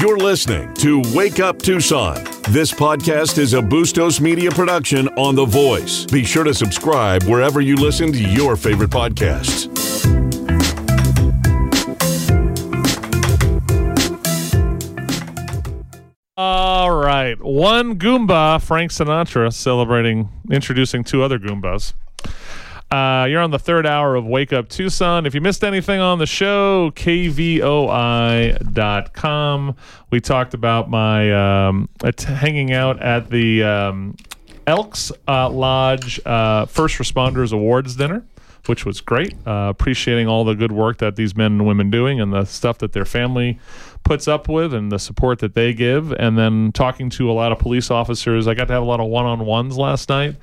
You're listening to Wake Up Tucson. This podcast is a Bustos Media production on The Voice. Be sure to subscribe wherever you listen to your favorite podcasts. All right. One Goomba, Frank Sinatra, introducing two other Goombas. You're on the third hour of Wake Up Tucson. If you missed anything on the show, kvoi.com. We talked about my hanging out at the Elks Lodge First Responders Awards dinner, which was great. Appreciating all the good work that these men and women doing and the stuff that their family puts up with and the support that they give. And then talking to a lot of police officers. I got to have a lot of one-on-ones last night.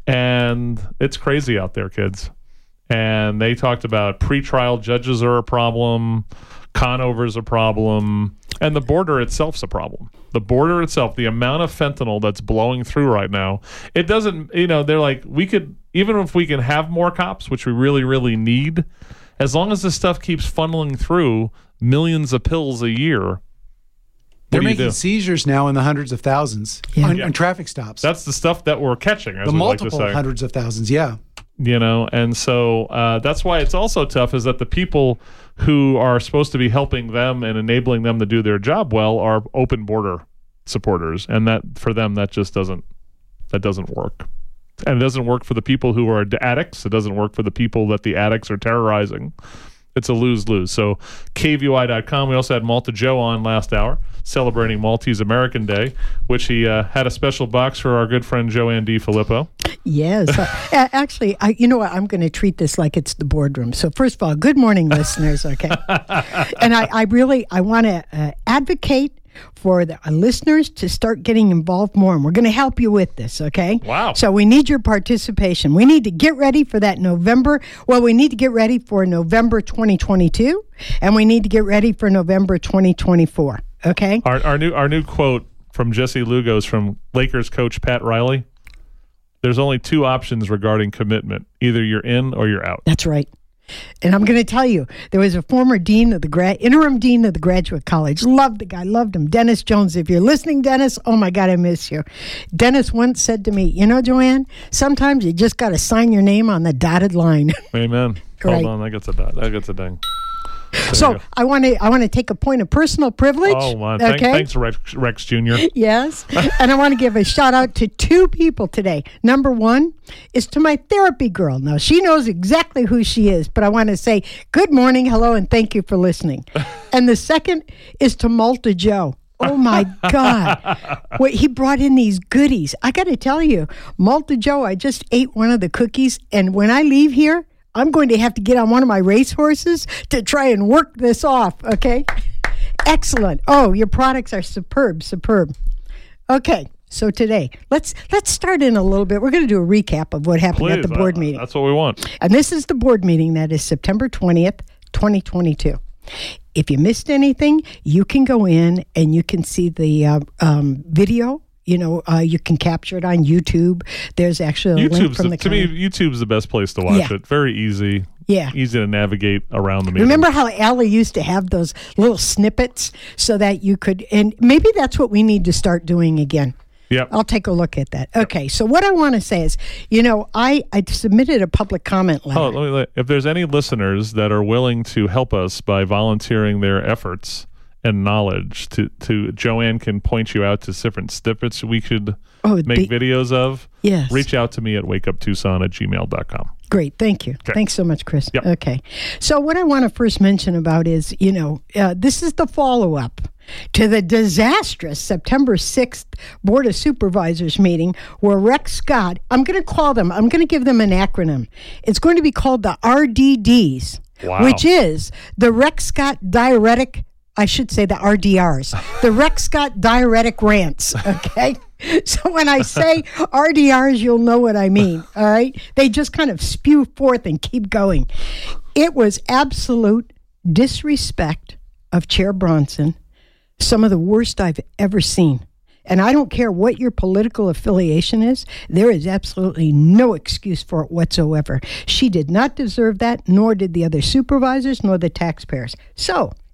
And it's crazy out there, kids. And they talked about pretrial judges are a problem, conover is a problem, and the border itself's a problem. The border itself, the amount of fentanyl that's blowing through right now, it doesn't, they're like, we could, even if we can have more cops, which we really, really need, as long as this stuff keeps funneling through millions of pills a year. They're making seizures now in the hundreds of thousands on traffic stops. That's the stuff that we're catching, as the we multiple like to say. Hundreds of thousands, yeah. And so that's why it's also tough is that the people who are supposed to be helping them and enabling them to do their job well are open border supporters. And that for them, that just doesn't work. And it doesn't work for the people who are addicts. It doesn't work for the people that the addicts are terrorizing. It's a lose-lose. So kvoi.com. We also had Malta Joe on last hour, celebrating Maltese American Day, which he had a special box for our good friend Joanne DiFilippo. Yes. Actually, you know what? I'm going to treat this like it's the boardroom. So first of all, good morning, listeners, okay? And I want to advocate for the listeners to start getting involved more, and we're going to help you with this, okay? Wow. So we need your participation. We need to get ready for that November. Well, we need to get ready for November 2022, and we need to get ready for November 2024, okay? Our new quote from Jesse Lugos from Lakers coach Pat Riley, there's only two options regarding commitment. Either you're in or you're out. That's right. And I'm going to tell you, there was a former interim dean of the Graduate College. Loved the guy, loved him. Dennis Jones. If you're listening, Dennis, oh my God, I miss you. Dennis once said to me, Joanne, sometimes you just got to sign your name on the dotted line. Amen. Right. Hold on, that gets a dot. That gets a ding. So I want to take a point of personal privilege. Oh, man. Okay? Thanks, Rex Jr. Yes. And I want to give a shout out to two people today. Number one is to my therapy girl. Now, she knows exactly who she is, but I want to say good morning, hello, and thank you for listening. And the second is to Malta Joe. Oh, my God. He brought in these goodies. I got to tell you, Malta Joe, I just ate one of the cookies, and when I leave here, I'm going to have to get on one of my racehorses to try and work this off, okay? Excellent. Oh, your products are superb. Okay, so today, let's start in a little bit. We're going to do a recap of what happened at the board meeting. That's what we want. And this is the board meeting that is September 20th, 2022. If you missed anything, you can go in and you can see the video. You can capture it on YouTube. There's actually a link from to me, YouTube's the best place to watch it. Very easy. Yeah. Easy to navigate around the meeting. Remember how Allie used to have those little snippets so that you could, and maybe that's what we need to start doing again. Yeah. I'll take a look at that. Okay. So what I want to say is, I submitted a public comment letter. If there's any listeners that are willing to help us by volunteering their efforts and knowledge to Joanne can point you out to different snippets we could make videos of. Yes. Reach out to me at wakeuptucson@gmail.com. Great. Thank you. Okay. Thanks so much, Chris. Yep. Okay. So what I want to first mention about is, this is the follow-up to the disastrous September 6th Board of Supervisors meeting where Rex Scott, I'm going to give them an acronym. It's going to be called the RDDs, which is the Rex Scott Diuretic, I should say the RDRs, the Rex Scott Diuretic Rants, okay? So when I say RDRs, you'll know what I mean, all right? They just kind of spew forth and keep going. It was absolute disrespect of Chair Bronson, some of the worst I've ever seen. And I don't care what your political affiliation is, there is absolutely no excuse for it whatsoever. She did not deserve that, nor did the other supervisors, nor the taxpayers. So,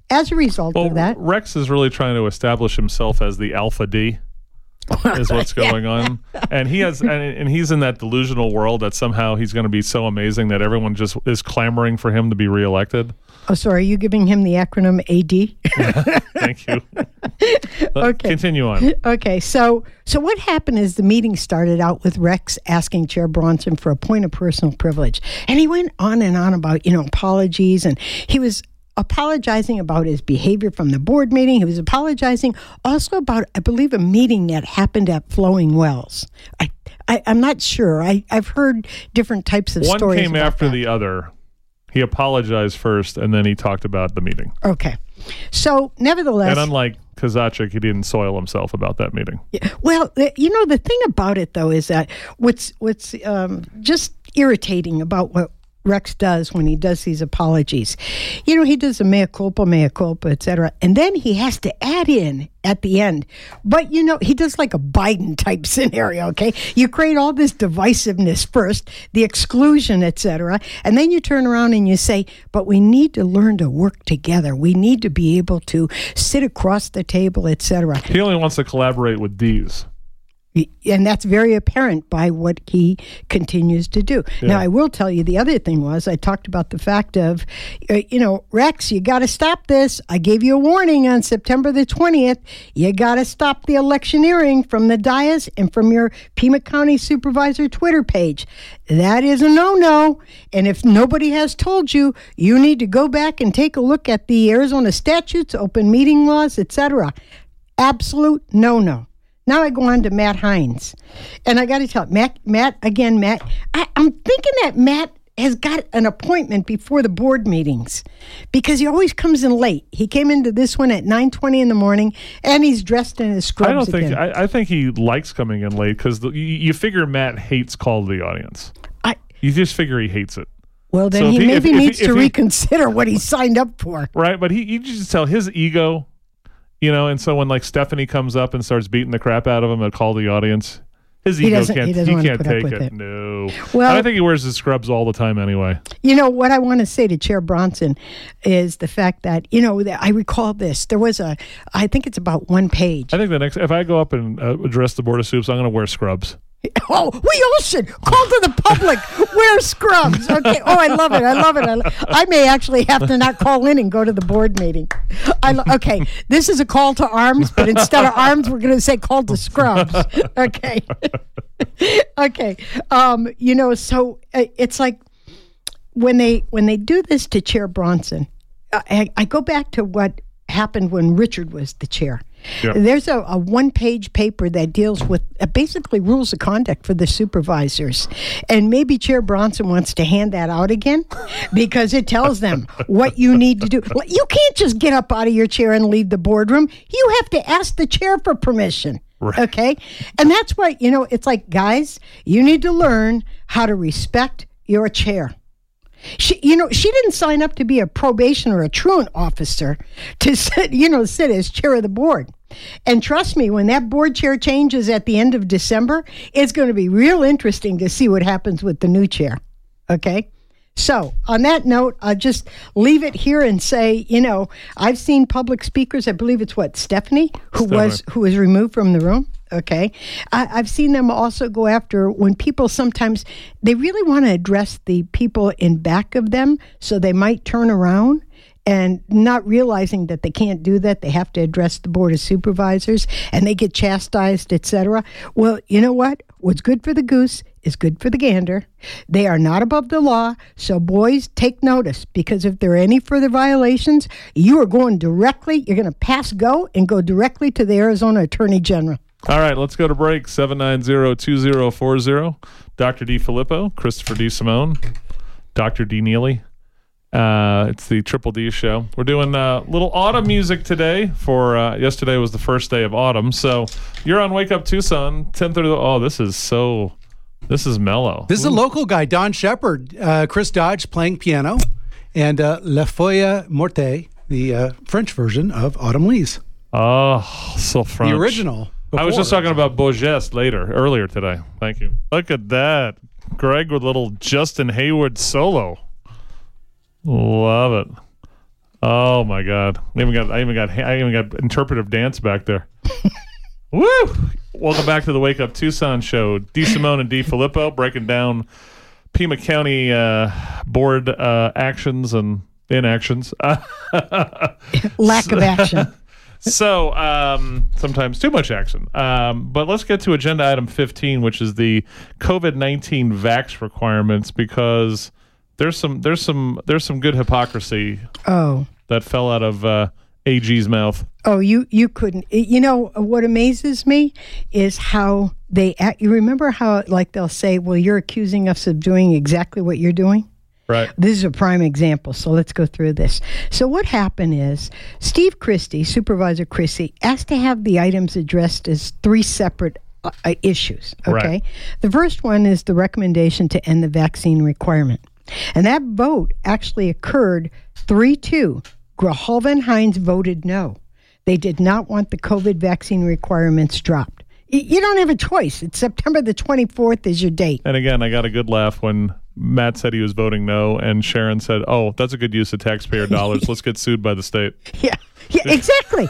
as a result of that, Rex is really trying to establish himself as the Alpha D. Is what's going on, and he's in that delusional world that somehow he's going to be so amazing that everyone just is clamoring for him to be reelected. Oh, so are you giving him the acronym AD? Thank you. Okay. Continue on. Okay, so what happened is the meeting started out with Rex asking Chair Bronson for a point of personal privilege, and he went on and on about apologies, and he was apologizing about his behavior from the board meeting. He was apologizing also about, I believe, a meeting that happened at Flowing Wells. I'm not sure. I've heard different types of stories. One came about after that. the other. He apologized first, and then he talked about the meeting. Okay. So, nevertheless... And unlike Kozaczek, he didn't soil himself about that meeting. Well, the thing about it, though, is that what's just irritating about what Rex does when he does these apologies. He does a mea culpa, et cetera. And then he has to add in at the end. But, he does like a Biden type scenario, okay? You create all this divisiveness first, the exclusion, et cetera. And then you turn around and you say, but we need to learn to work together. We need to be able to sit across the table, et cetera. He only wants to collaborate with D's. And that's very apparent by what he continues to do. Yeah. Now, I will tell you, the other thing was I talked about the fact of, Rex, you got to stop this. I gave you a warning on September the 20th. You got to stop the electioneering from the dais and from your Pima County Supervisor Twitter page. That is a no-no. And if nobody has told you, you need to go back and take a look at the Arizona statutes, open meeting laws, etc. Absolute no-no. Now I go on to Matt Hines. And I got to tell Matt, I'm thinking that Matt has got an appointment before the board meetings because he always comes in late. He came into this one at 9:20 in the morning, and he's dressed in his scrubs I think he likes coming in late because you figure Matt hates call to the audience. You just figure he hates it. Well, then he maybe needs to reconsider what he signed up for. Right, but you just tell his ego... and so when Stephanie comes up and starts beating the crap out of him at call the audience, his ego can't take it. No. Well, I think he wears his scrubs all the time anyway. What I want to say to Chair Bronson is the fact that, I recall this. There was I think it's about one page. I think if I go up and address the Board of Soups, I'm going to wear scrubs. Oh, we all should call to the public. Wear scrubs. Okay. Oh, I love it. I may actually have to not call in and go to the board meeting. Okay. This is a call to arms, but instead of arms, we're going to say call to scrubs. Okay. Okay. So it's like when they do this to Chair Bronson, I go back to what happened when Richard was the chair. Yep. There's a one-page paper that deals with basically rules of conduct for the supervisors. And maybe Chair Bronson wants to hand that out again because it tells them what you need to do. You can't just get up out of your chair and leave the boardroom. You have to ask the chair for permission. Right. Okay? And that's why, it's like, guys, you need to learn how to respect your chair. She didn't sign up to be a probation or a truant officer to sit as chair of the board. And trust me, when that board chair changes at the end of December, it's going to be real interesting to see what happens with the new chair. Okay? So, on that note, I'll just leave it here and say, I've seen public speakers, I believe it's Stephanie, who was removed from the room. Okay. I've seen them also go after when people sometimes, they really want to address the people in back of them, so they might turn around and not realizing that they can't do that. They have to address the Board of Supervisors and they get chastised, etc. Well, you know what? What's good for the goose is good for the gander. They are not above the law. So boys, take notice, because if there are any further violations, you're going to pass go and go directly to the Arizona Attorney General. All right, let's go to break. 790-2040. Dr. D. Filippo, Christopher D. Simone, Dr. D. Neely. It's the Triple D show. We're doing a little autumn music today for yesterday was the first day of autumn. So you're on Wake Up Tucson, 10:30. Oh, this is mellow. This is a local guy, Don Shepard, Chris Dodge playing piano, and La Feuille Morte, the French version of Autumn Leaves. Oh, so French. The original. I was just talking about Bourges earlier today. Thank you. Look at that. Greg with little Justin Hayward solo. Love it. Oh my God! I even got interpretive dance back there. Woo! Welcome back to the Wake Up Tucson show. D. Simone and D. Filippo breaking down Pima County board actions and inactions. Lack of action. So sometimes too much action. But let's get to agenda item 15, which is the COVID-19 vax requirements, because there's some good hypocrisy that fell out of AG's mouth. Oh, you couldn't. You know what amazes me is how they act. You remember how they'll say, "Well, you're accusing us of doing exactly what you're doing." Right. This is a prime example, so let's go through this. So what happened is Steve Christie, Supervisor Christie, asked to have the items addressed as three separate issues, okay? Right. The first one is the recommendation to end the vaccine requirement. And that vote actually occurred 3-2. Grijalva and Hines voted no. They did not want the COVID vaccine requirements dropped. You don't have a choice. It's September the 24th is your date. And again, I got a good laugh when Matt said he was voting no, and Sharon said, "Oh, that's a good use of taxpayer dollars. Let's get sued by the state." Yeah, exactly.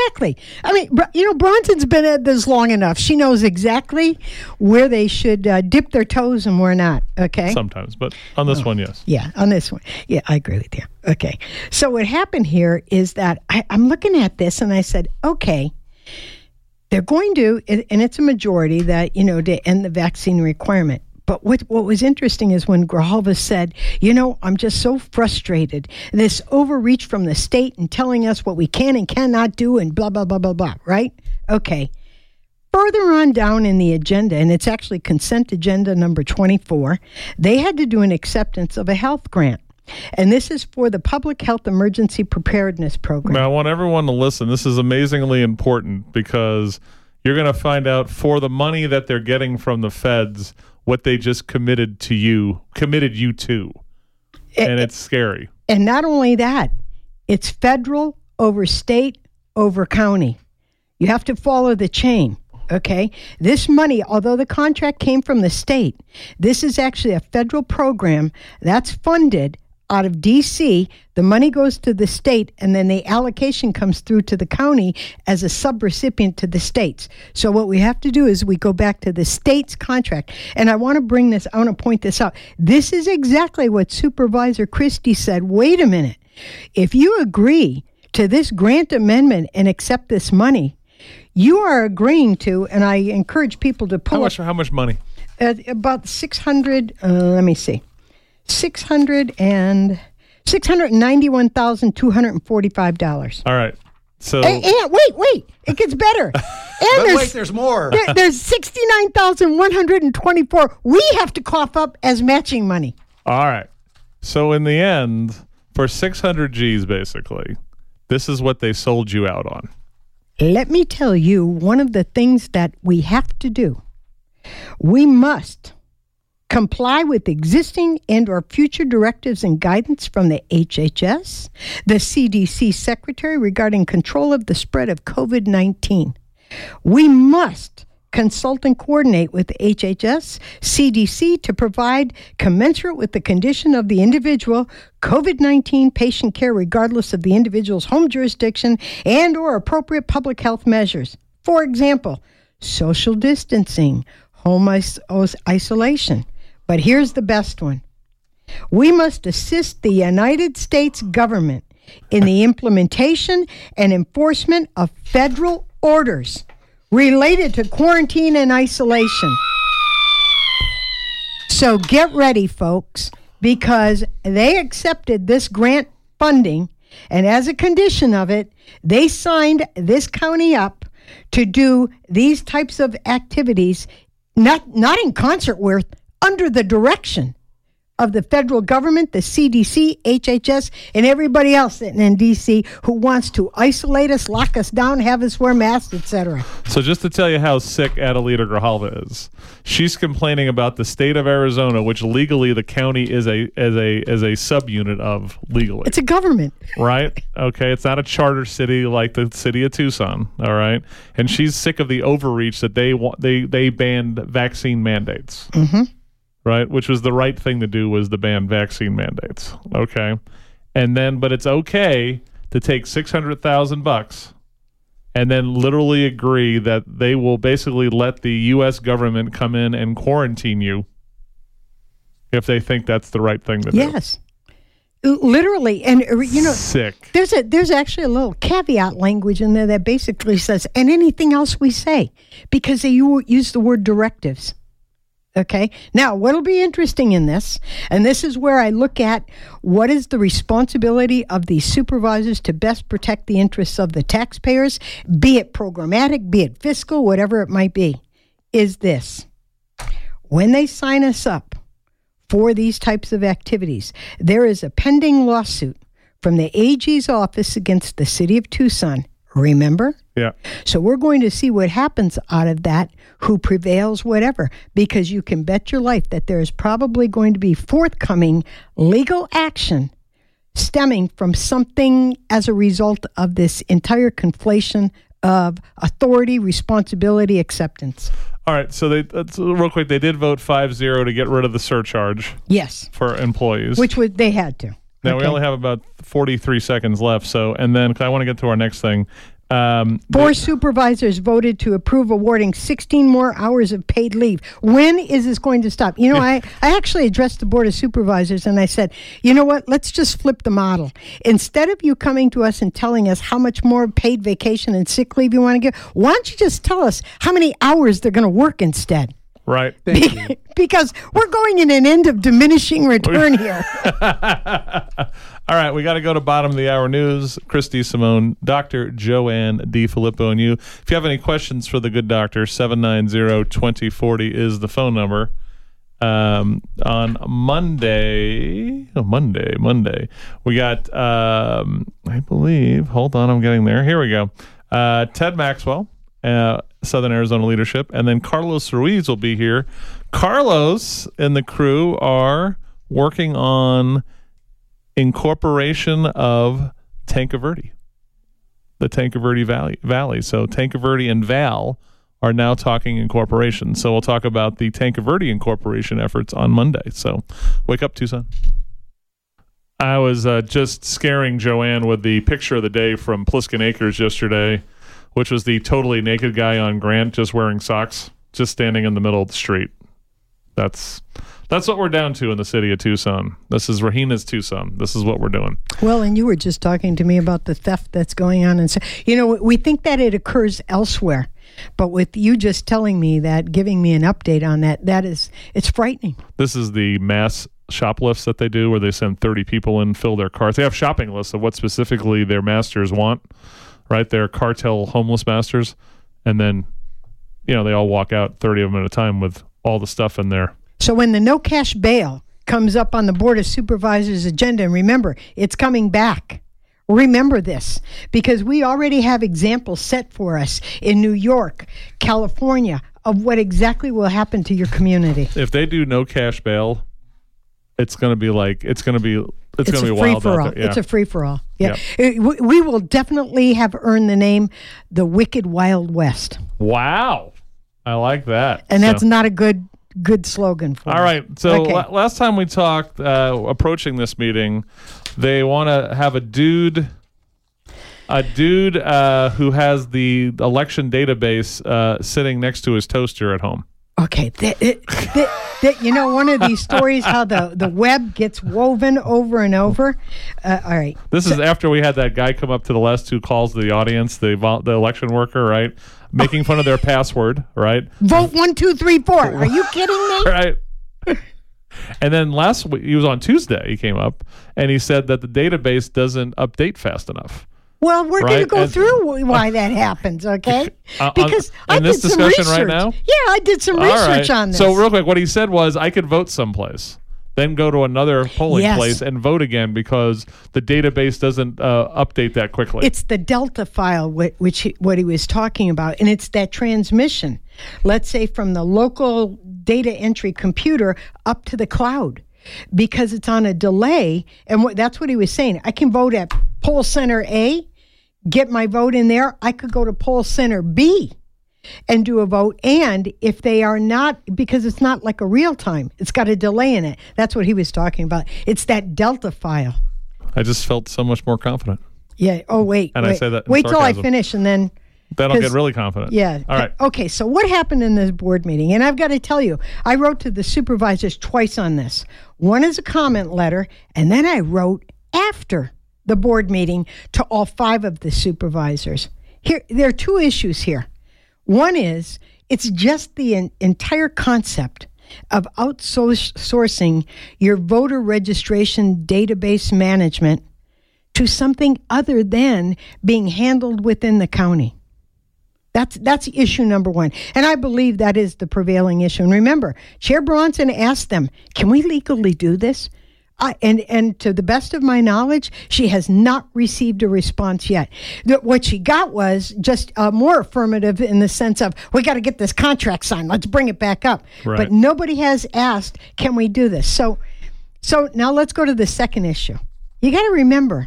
I mean, Bronson's been at this long enough. She knows exactly where they should dip their toes and where not, okay? Sometimes, but on this one, yes. Yeah, on this one. Yeah, I agree with you. Okay. So what happened here is that I'm looking at this, and I said, okay, they're going to, and it's a majority that, to end the vaccine requirement. But what was interesting is when Grijalva said, I'm just so frustrated. This overreach from the state and telling us what we can and cannot do and blah, blah, blah, blah, blah, right? Okay. Further on down in the agenda, and it's actually consent agenda number 24, they had to do an acceptance of a health grant. And this is for the Public Health Emergency Preparedness Program. Now, I want everyone to listen. This is amazingly important because you're going to find out for the money that they're getting from the feds what they just committed you to. And it's scary. And not only that, it's federal over state over county. You have to follow the chain, okay? This money, although the contract came from the state, this is actually a federal program that's funded out of D.C., the money goes to the state, and then the allocation comes through to the county as a subrecipient to the states. So what we have to do is we go back to the state's contract. And I want to point this out. This is exactly what Supervisor Christie said. Wait a minute. If you agree to this grant amendment and accept this money, you are agreeing to, and I encourage people to pull How much money? About 600, let me see. $691,245. All right. So and wait, it gets better. And there's more. There's $69,124 we have to cough up as matching money. All right. So in the end, for 600 G's, basically, this is what they sold you out on. Let me tell you one of the things that we have to do. We must comply with existing and or future directives and guidance from the HHS, the CDC Secretary regarding control of the spread of COVID-19. We must consult and coordinate with the HHS, CDC to provide commensurate with the condition of the individual COVID-19 patient care regardless of the individual's home jurisdiction and or appropriate public health measures. For example, social distancing, home isolation. But here's the best one. We must assist the United States government in the implementation and enforcement of federal orders related to quarantine and isolation. So get ready, folks, because they accepted this grant funding, and as a condition of it, they signed this county up to do these types of activities, not in concert with, under the direction of the federal government, the CDC, HHS, and everybody else in D.C. who wants to isolate us, lock us down, have us wear masks, etc. So just to tell you how sick Adelita Grijalva is, she's complaining about the state of Arizona, which legally the county is a subunit of legally. It's a government. Right? Okay, it's not a charter city like the city of Tucson, all right? And she's sick of the overreach that they banned vaccine mandates. Mm-hmm. Right, which was the right thing to do, was to ban vaccine mandates. Okay, and then but it's okay to take $600,000 and then literally agree that they will basically let the U.S. government come in and quarantine you if they think that's the right thing to do. Yes. Literally, and Sick. There's actually a little caveat language in there that basically says, and anything else we say, because they use the word directives. Okay. Now, what'll be interesting in this, and this is where I look at what is the responsibility of these supervisors to best protect the interests of the taxpayers, be it programmatic, be it fiscal, whatever it might be, is this. When they sign us up for these types of activities, there is a pending lawsuit from the AG's office against the city of Tucson. Remember? Yeah. So we're going to see what happens out of that, who prevails, whatever, because you can bet your life that there is probably going to be forthcoming legal action stemming from something as a result of this entire conflation of authority, responsibility, acceptance. All right, so real quick, they did vote 5-0 to get rid of the surcharge. Yes. For employees. Which they had to. Now, we only have about 43 seconds left, and then I want to get to our next thing. Four supervisors voted to approve awarding 16 more hours of paid leave. When is this going to stop? I actually addressed the Board of Supervisors and I said, you know what, let's just flip the model. Instead of you coming to us and telling us how much more paid vacation and sick leave you want to give, why don't you just tell us how many hours they're going to work instead? Right. Thank you. Because we're going in an end of diminishing return here. All right, we got to go to bottom of the hour news. Christy Simone, Dr. Joanne DiFilippo, and you. If you have any questions for the good doctor, 790-2040 is the phone number. On Monday, we got, I believe, hold on, I'm getting there. Here we go. Ted Maxwell, Southern Arizona Leadership, and then Carlos Ruiz will be here. Carlos and the crew are working on incorporation of Tanque Verde, the Tanque Verde Valley. So Tanque Verde and Val are now talking incorporation. So we'll talk about the Tanque Verde incorporation efforts on Monday. So wake up, Tucson. I was just scaring Joanne with the picture of the day from Pliskin Acres yesterday, which was the totally naked guy on Grant just wearing socks, just standing in the middle of the street. That's what we're down to in the city of Tucson. This is Rahina's Tucson. This is what we're doing. Well, and you were just talking to me about the theft that's going on. And so, we think that it occurs elsewhere. But with you just telling me that, giving me an update on that, it's frightening. This is the mass shoplifts that they do where they send 30 people in, fill their cars. They have shopping lists of what specifically their masters want, right? They're cartel homeless masters. And then, they all walk out, 30 of them at a time, with all the stuff in there. So when the no cash bail comes up on the Board of Supervisors agenda, and remember, it's coming back. Remember this, because we already have examples set for us in New York, California, of what exactly will happen to your community. If they do no cash bail, it's going to be wild out there. Yeah. It's a free for all. Yeah. We will definitely have earned the name the Wicked Wild West. Wow. I like that. And that's not a good slogan for all right. So last time we talked, approaching this meeting, they want to have a dude who has the election database sitting next to his toaster at home. Okay. One of these stories, how the web gets woven over and over. All right. This is after we had that guy come up to the last two calls to the audience, the election worker, right? Making fun of their password, right? Vote 1, 2, 3, 4. Are you kidding me? Right. And then last week, he was on Tuesday, he came up, and he said that the database doesn't update fast enough. Well, we're going to go through why that happens, okay? Because I did some discussion research. Right now? Yeah, I did some research on this. So real quick, what he said was I could vote someplace, then go to another polling place and vote again because the database doesn't update that quickly. It's the Delta file, what he was talking about, and it's that transmission, let's say from the local data entry computer up to the cloud, because it's on a delay, and that's what he was saying. I can vote at poll center A, get my vote in there. I could go to poll center B and do a vote. And if they are not, because it's not like a real time, it's got a delay in it. That's what he was talking about. It's that Delta file. I just felt so much more confident. Yeah. Oh, wait. And I say that in wait till I sarcasm. finish and then. Then I'll get really confident. Yeah. All right. Okay, so what happened in this board meeting? And I've got to tell you, I wrote to the supervisors twice on this. One is a comment letter, and then I wrote after the board meeting to all 5 of the supervisors. Here, there are 2 issues here. One is, it's just the entire concept of outsourcing your voter registration database management to something other than being handled within the county. That's issue number 1. And I believe that is the prevailing issue. And remember, Chair Bronson asked them, can we legally do this? And to the best of my knowledge, she has not received a response yet. What she got was just more affirmative in the sense of, we got to get this contract signed. Let's bring it back up. Right. But nobody has asked, can we do this? So now let's go to the second issue. You got to remember,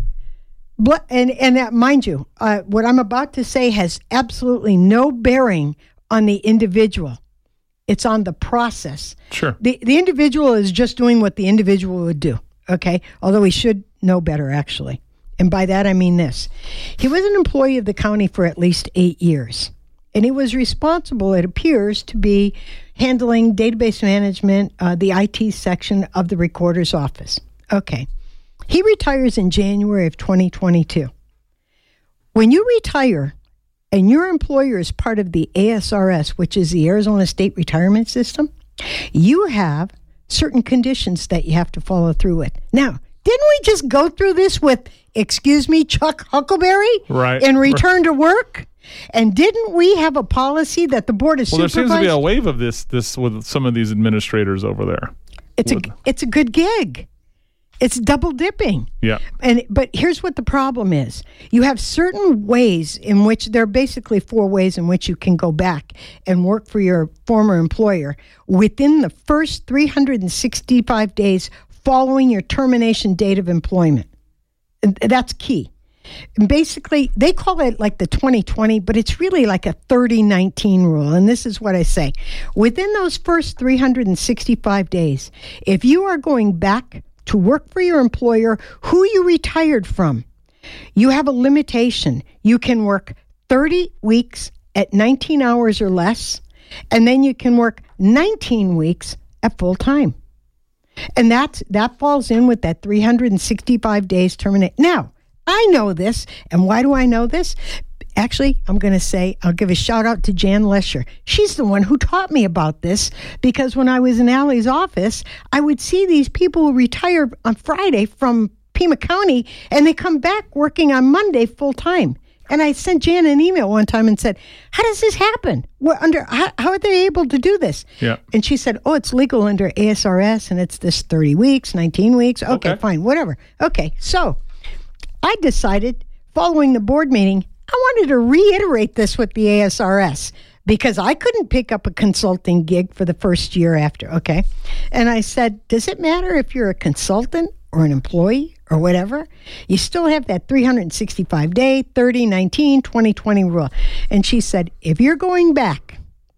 and mind you, what I'm about to say has absolutely no bearing on the individual. It's on the process. Sure. The individual is just doing what the individual would do, okay? Although he should know better, actually. And by that, I mean this. He was an employee of the county for at least 8 years. And he was responsible, it appears, to be handling database management, the IT section of the recorder's office. Okay. He retires in January of 2022. When you retire and your employer is part of the ASRS, which is the Arizona State Retirement System, you have certain conditions that you have to follow through with. Now, didn't we just go through this with, excuse me, Chuck Huckleberry? Right. In return to work? And didn't we have a policy that the Board of Supervisors... Well, there seems to be a wave of this with some of these administrators over there. It's a good gig. It's double dipping. Yeah. But here's what the problem is. You have certain ways in which, there are basically 4 ways in which you can go back and work for your former employer within the first 365 days following your termination date of employment. And that's key. And basically, they call it like the 2020, but it's really like a 30-19 rule. And this is what I say. Within those first 365 days, if you are going back to work for your employer who you retired from, you have a limitation. You can work 30 weeks at 19 hours or less, and then you can work 19 weeks at full time. And that falls in with that 365 days terminate. Now, I know this, and why do I know this? Actually, I'm going to say, I'll give a shout out to Jan Lesher. She's the one who taught me about this, because when I was in Allie's office, I would see these people who retire on Friday from Pima County, and they come back working on Monday full time. And I sent Jan an email one time and said, how does this happen? How are they able to do this? Yeah. And she said, it's legal under ASRS, and it's this 30 weeks, 19 weeks. Okay, fine, whatever. Okay, so I decided, following the board meeting, I wanted to reiterate this with the ASRS because I couldn't pick up a consulting gig for the first year after, okay? And I said, does it matter if you're a consultant or an employee or whatever? You still have that 365-day, 30, 19, 2020 rule. And she said, if you're going back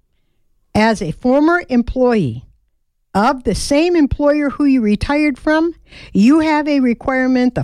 as a former employee of the same employer who you retired from, you have a requirement, the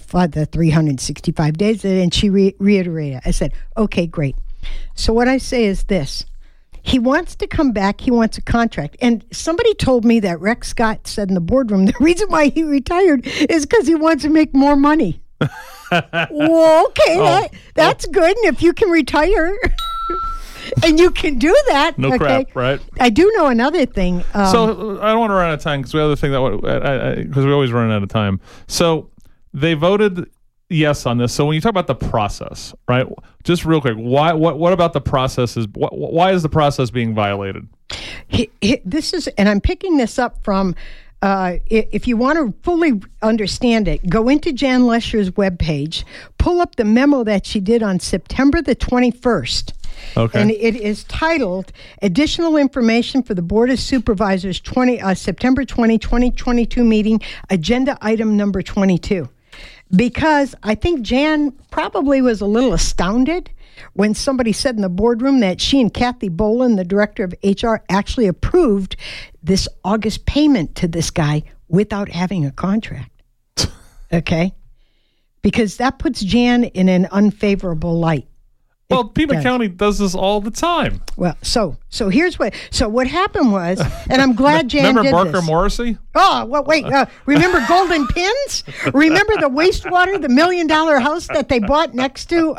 365 days, and she reiterated. I said, okay, great. So what I say is this. He wants to come back. He wants a contract. And somebody told me that Rex Scott said in the boardroom, the reason why he retired is because he wants to make more money. Well, okay, that's good. And if you can retire... and you can do that. No crap, right? I do know another thing. So I don't want to run out of time because we have the thing because we always run out of time. So they voted yes on this. So when you talk about the process, right? Just real quick, what about the process why is the process being violated? This is, and I'm picking this up from. If you want to fully understand it, go into Jan Lesher's webpage, pull up the memo that she did on September the 21st. Okay. And it is titled Additional Information for the Board of Supervisors September 20, 2022 meeting, agenda item number 22. Because I think Jan probably was a little astounded when somebody said in the boardroom that she and Kathy Boland, the director of HR, actually approved this August payment to this guy without having a contract. Okay? because that puts Jan in an unfavorable light. Well, Pima County does this all the time. Well, so here's what happened was, and I'm glad Jan Remember did Barker this. Morrissey? Oh, well, wait. Remember Golden Pins? Remember the wastewater, the $1 million house that they bought next to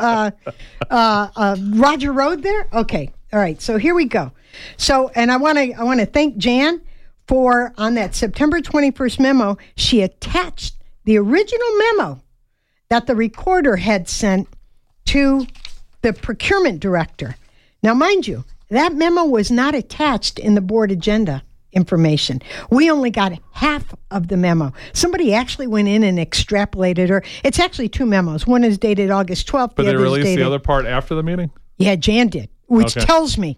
Roger Road there? Okay. All right. So here we go. So, and I want to thank Jan for, on that September 21st memo, she attached the original memo that the recorder had sent to the procurement director. Now, mind you, that memo was not attached in the board agenda information. We only got half of the memo. Somebody actually went in and extrapolated her. It's actually two memos. One is dated August 12th. But the they other is released dated, the other part after the meeting? Yeah, Jan did, which Okay. tells me,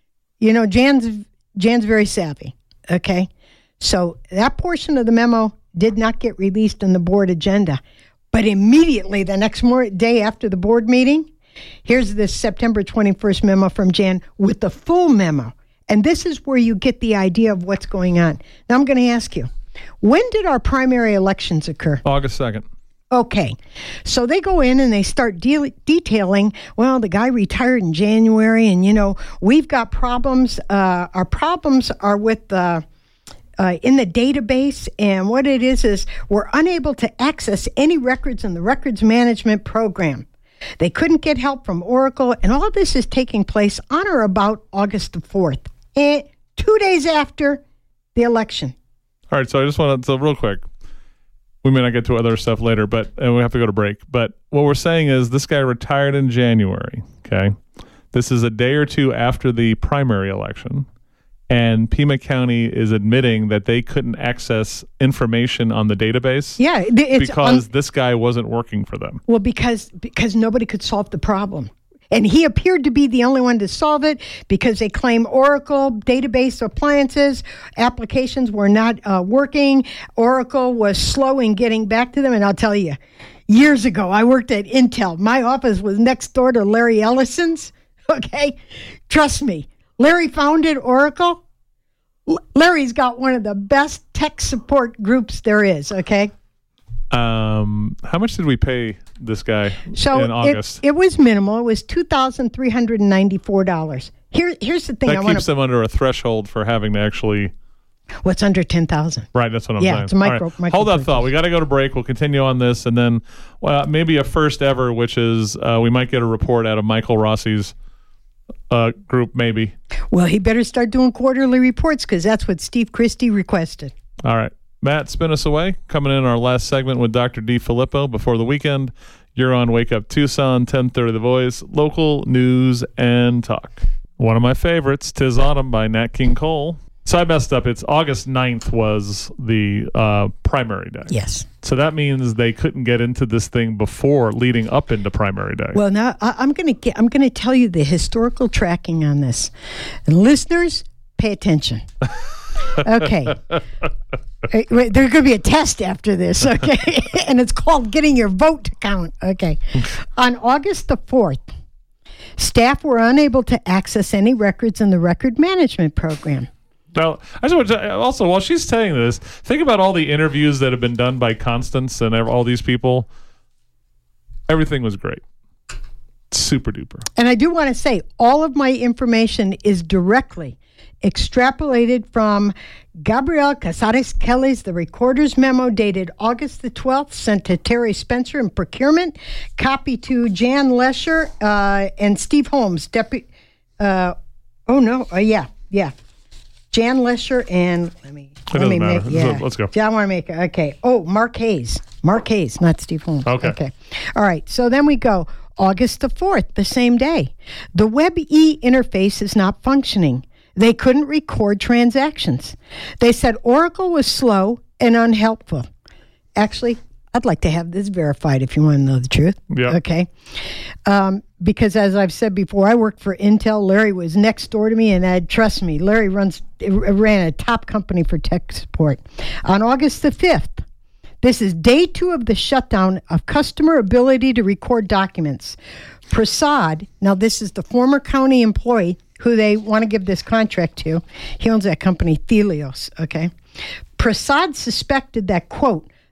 Jan's very savvy. Okay, so that portion of the memo did not get released in the board agenda, but immediately the next day after the board meeting, here's this September 21st memo from Jan with the full memo. And this is where you get the idea of what's going on. Now, I'm going to ask you, when did our primary elections occur? August 2nd. Okay. So they go in and they start detailing, well, the guy retired in January and, we've got problems. Our problems are with in the database, and what it is we're unable to access any records in the records management program. They couldn't get help from Oracle, and all this is taking place on or about August the 4th, 2 days after the election. All right, so I just want to, real quick, we may not get to other stuff later, and we have to go to break. But what we're saying is this guy retired in January, okay? This is a day or two after the primary election, and Pima County is admitting that they couldn't access information on the database because this guy wasn't working for them. Well, because nobody could solve the problem. And he appeared to be the only one to solve it because they claim Oracle database appliances, applications were not working. Oracle was slow in getting back to them. And I'll tell you, years ago, I worked at Intel. My office was next door to Larry Ellison's. Okay? Trust me. Larry founded Oracle. Larry's got one of the best tech support groups there is. Okay? How much did we pay this guy in August? It was minimal. It was $2,394. Here's the thing. That keeps them under a threshold for having to actually. What's under 10,000? Right, that's what I'm saying. Yeah, it's a micro. Hold that thought. We got to go to break. We'll continue on this, and then maybe a first ever, which is we might get a report out of Michael Rossi's group, maybe. Well, he better start doing quarterly reports because that's what Steve Christie requested. All right. Matt, spin us away. Coming in our last segment with Dr. D. Filippo before the weekend. You're on Wake Up Tucson, 1030 The Voice, local news and talk. One of my favorites, 'Tis Autumn by Nat King Cole. So I messed up. It's August 9th was the primary day. Yes. So that means they couldn't get into this thing before leading up into primary day. Well, now I'm going to tell you the historical tracking on this. And listeners, pay attention. Okay. There's going to be a test after this, okay? And it's called getting your vote to count, okay? On August the 4th, staff were unable to access any records in the record management program. Now, I just want to also, while she's saying this, think about all the interviews that have been done by Constance and all these people. Everything was great. Super duper. And I do want to say, all of my information is directly extrapolated from Gabrielle Casares Kelly's The Recorder's Memo dated August the 12th, sent to Terry Spencer in Procurement, copy to Jan Lesher and Steve Holmes, Deputy. Yeah. Jan Lesher and let me matter. make yeah. Let's go. Yeah, I want to make it. Okay. Oh, Mark Hayes, not Steve Holmes. Okay. All right. So then we go August the 4th, the same day. The WebE interface is not functioning. They couldn't record transactions. They said Oracle was slow and unhelpful. Actually, I'd like to have this verified if you want to know the truth. Yeah. Okay. Because as I've said before, I worked for Intel. Larry was next door to me, and trust me, Larry ran a top company for tech support. On August the 5th, this is day 2 of the shutdown of customer ability to record documents. Prasad, now this is the former county employee who they want to give this contract to. He owns that company, Thelios, okay? Prasad suspected that, quote,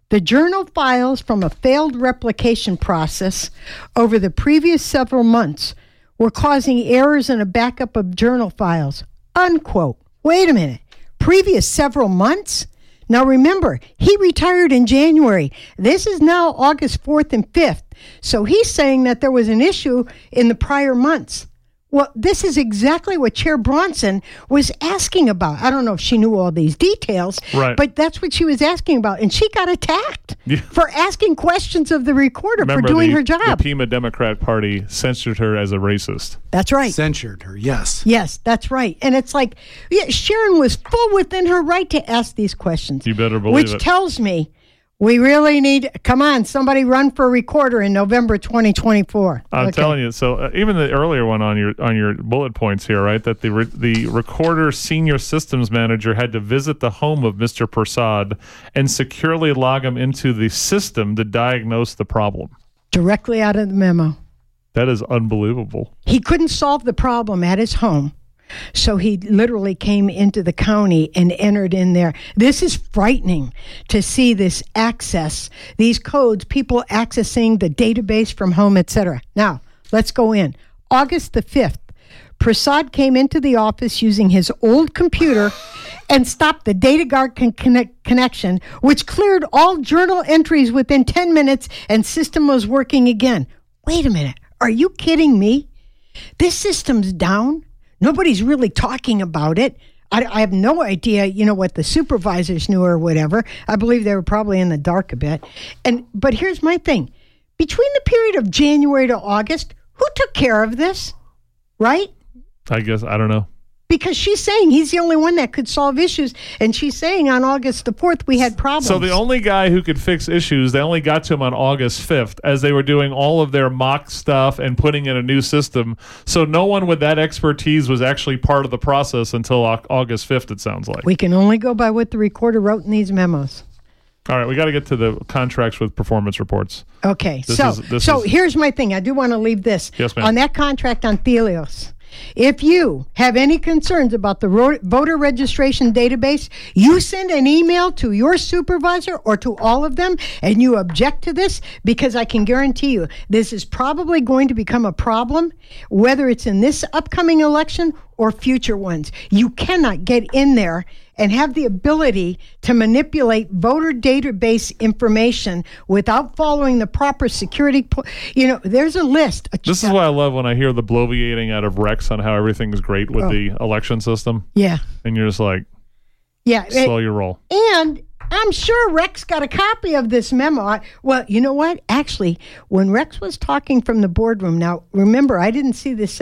The journal files from a failed replication process over the previous several months were causing errors in a backup of journal files. Unquote. Wait a minute. Previous several months? Now remember, he retired in January. This is now August 4th and 5th. So he's saying that there was an issue in the prior months. Well, this is exactly what Chair Bronson was asking about. I don't know if she knew all these details, Right. but that's what she was asking about. And she got attacked for asking questions of the recorder Remember, for doing her the job. Pima Democrat Party censored her as a racist. That's right. Censured her, yes. Yes, that's right. And it's like, yeah, Sharon was full within her right to ask these questions. You better believe which it. tells me we really need, come on, somebody run for recorder in November 2024. I'm telling you. So even the earlier one on your bullet points here, right? That the recorder senior systems manager had to visit the home of Mr. Prasad and securely log him into the system to diagnose the problem. Directly out of the memo. That is unbelievable. He couldn't solve the problem at his home. So he literally came into the county and entered in there. This is frightening to see this access, these codes, people accessing the database from home, etc. Now, let's go in. August the 5th, Prasad came into the office using his old computer and stopped the DataGuard connection, which cleared all journal entries within 10 minutes and system was working again. Wait a minute. Are you kidding me? This system's down. Nobody's really talking about it. I have no idea, what the supervisors knew or whatever. I believe they were probably in the dark a bit. But here's my thing. Between the period of January to August, who took care of this? Right? I guess, I don't know. Because she's saying he's the only one that could solve issues. And she's saying on August the 4th, we had problems. So the only guy who could fix issues, they only got to him on August 5th as they were doing all of their mock stuff and putting in a new system. So no one with that expertise was actually part of the process until August 5th, it sounds like. We can only go by what the recorder wrote in these memos. All right, we got to get to the contracts with performance reports. Okay, This so is- here's my thing. I do want to leave this. Yes, ma'am. On that contract on Thelios. If you have any concerns about the voter registration database, you send an email to your supervisor or to all of them and you object to this, because I can guarantee you this is probably going to become a problem, whether it's in this upcoming election or future ones. You cannot get in there and have the ability to manipulate voter database information without following the proper security. There's a list. This is why I love when I hear the bloviating out of Rex on how everything's great with the election system. Yeah. And you're just like, Yeah. slow your roll. And I'm sure Rex got a copy of this memo. Well, you know what? Actually, when Rex was talking from the boardroom, now remember, I didn't see this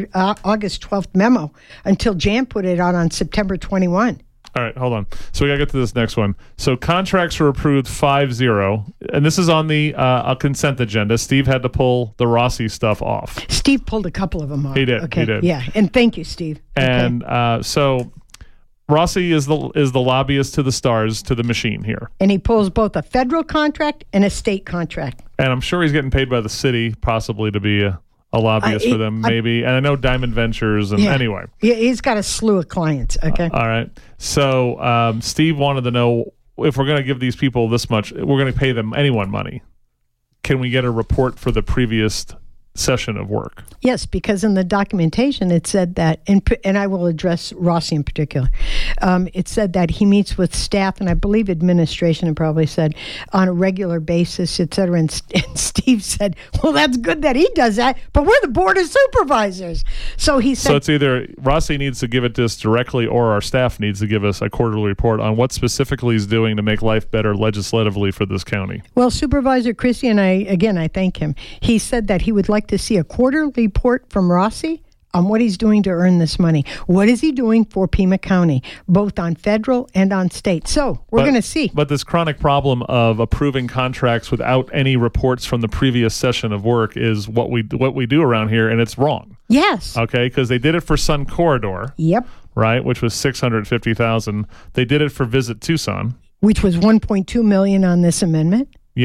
August 12th memo until Jan put it out on September 21. All right, hold on. So we got to get to this next one. So contracts were approved 5-0, and this is on the consent agenda. Steve had to pull the Rossi stuff off. Steve pulled a couple of them off. He did. Okay. He did. Yeah, and thank you, Steve. And so Rossi is the lobbyist to the stars, to the machine here. And he pulls both a federal contract and a state contract. And I'm sure he's getting paid by the city, possibly to be a lobbyist for them, maybe. And I know Diamond Ventures, and anyway. He's got a slew of clients, okay? All right. So Steve wanted to know, if we're going to give these people this much, we're going to pay them anyone money. Can we get a report for the previous session of work? Yes, because in the documentation it said that, and I will address Rossi in particular, it said that he meets with staff, and I believe administration, and probably said, on a regular basis, et cetera. And Steve said, well, that's good that he does that, but we're the board of supervisors. So he said... So it's either Rossi needs to give it to us directly, or our staff needs to give us a quarterly report on what specifically he's doing to make life better legislatively for this county. Well, Supervisor Christie, and I thank him, he said that he would like to see a quarterly report from Rossi on what he's doing to earn this money. What is he doing for Pima County, both on federal and on state? So we're going to see. But this chronic problem of approving contracts without any reports from the previous session of work is what we do around here, and it's wrong. Yes. Okay, because they did it for Sun Corridor. Yep. Right, which was $650,000. They did it for Visit Tucson, which was $1.2 million on this amendment.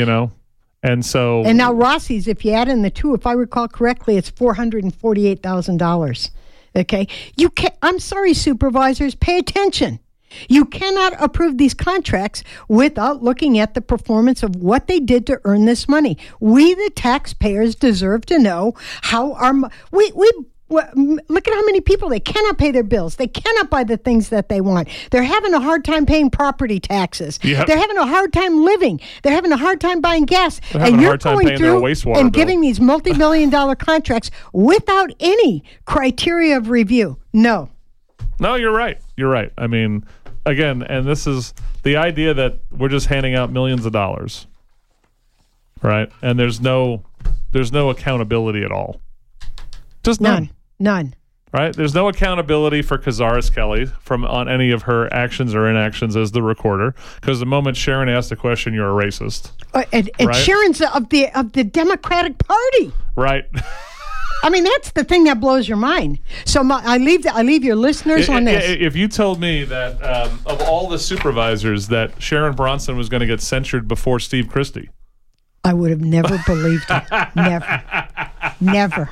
And so... And now Rossi's, if you add in the two, if I recall correctly, it's $448,000. Okay? I'm sorry, supervisors, pay attention. You cannot approve these contracts without looking at the performance of what they did to earn this money. We, the taxpayers, deserve to know how our look at how many people, they cannot pay their bills. They cannot buy the things that they want. They're having a hard time paying property taxes. Yep. They're having a hard time living. They're having a hard time buying gas. They're having and a you're hard time going paying their through wastewater and bill. giving these multi-million-dollar contracts without any criteria of review. No. No, you're right. You're right. I mean, again, and this is the idea that we're just handing out millions of dollars, right? And there's no accountability at all. Just none. None. Right? There's no accountability for Kazaris Kelly on any of her actions or inactions as the recorder, because the moment Sharon asked a question, you're a racist. And right? Sharon's of the Democratic Party. Right. I mean, that's the thing that blows your mind. So I leave your listeners on this. If you told me that of all the supervisors that Sharon Bronson was going to get censured before Steve Christie, I would have never believed it. Never.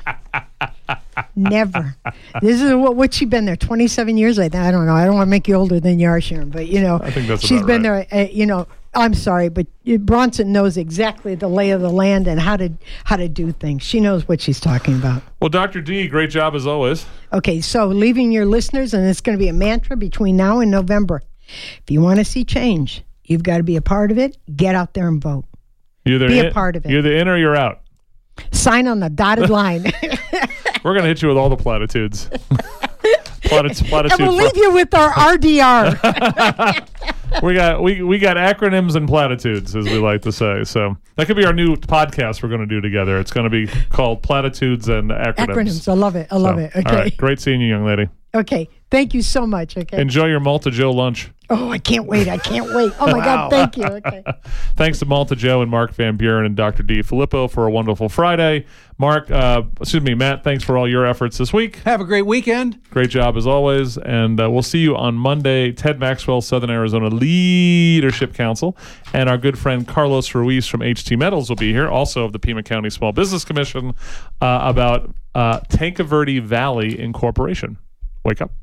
This is what she been there 27 years. I don't know. I don't want to make you older than you are, Sharon, but I think that's she's about been right. there. I'm sorry, but Bronson knows exactly the lay of the land and how to do things. She knows what she's talking about. Well, Dr. D, great job as always. Okay, so leaving your listeners, and it's going to be a mantra between now and November. If you want to see change, you've got to be a part of it. Get out there and vote. Be a part of it. You're the in or you're out. Sign on the dotted line. We're going to hit you with all the platitudes. Platitude. And we'll leave you with our RDR. we got acronyms and platitudes, as we like to say. So that could be our new podcast we're going to do together. It's going to be called Platitudes and Acronyms. I love it. I love it. Okay. All right. Great seeing you, young lady. Okay. Thank you so much. Okay. Enjoy your Malta Joe lunch. Oh, I can't wait. Oh, my God. Thank you. Okay. Thanks to Malta Joe and Mark Van Buren and Dr. D. Filippo for a wonderful Friday. Matt, thanks for all your efforts this week. Have a great weekend. Great job as always. And we'll see you on Monday. Ted Maxwell, Southern Arizona Leadership Council, and our good friend Carlos Ruiz from HT Metals will be here, also of the Pima County Small Business Commission, about Tanque Verde Valley Incorporation. Wake up.